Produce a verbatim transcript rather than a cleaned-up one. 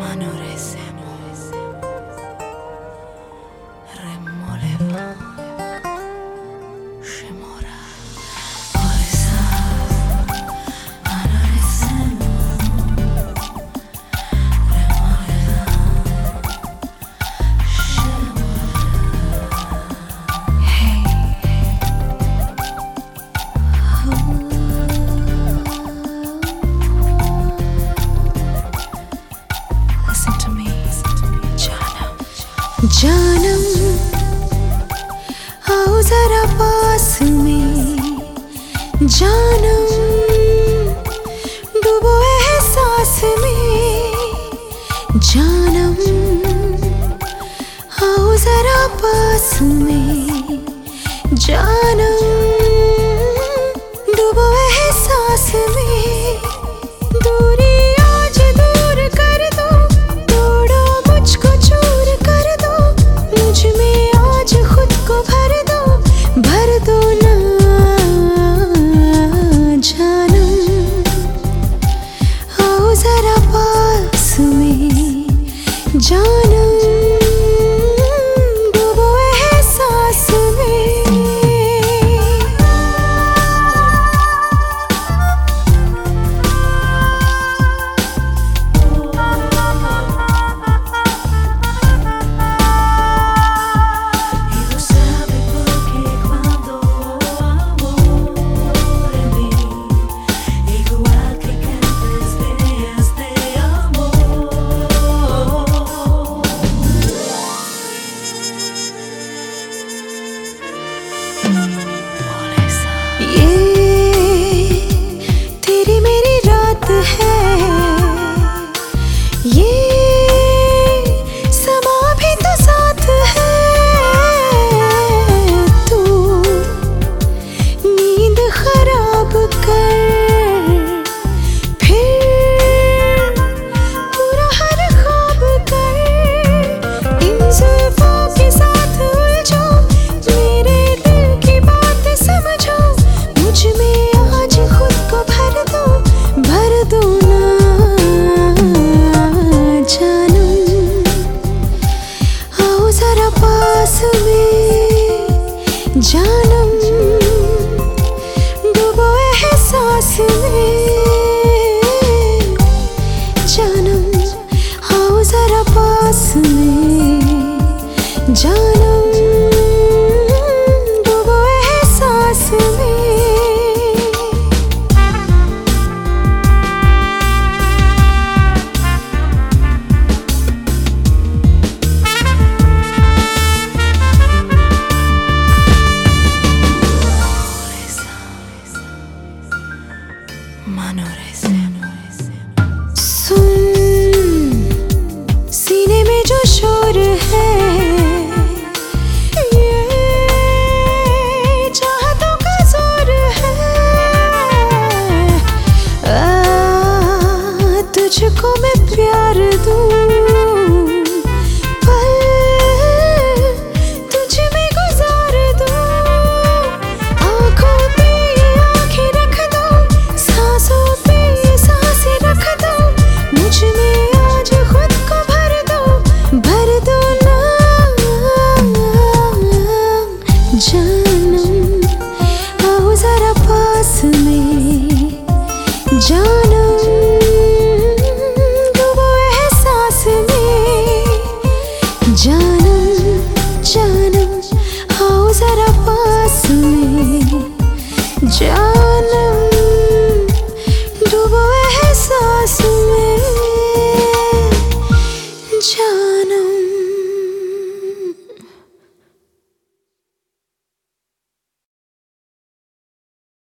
जानम आओ जरा पास में, जानम डूबो एहसास में, जानम आओ जरा पास में, जानम डूबो एहसास में। दूरी आज दूर कर दो, तोड़ो मुझको चूर कर दो, मुझ में आज खुद को भर दो, भर दो ना जानम आओ जरा पास में, जानम डूबो एहसास में। जानम डूबो एहसास में, जानम आओ जरा पास में, जानम डूबो एहसास में। Manores.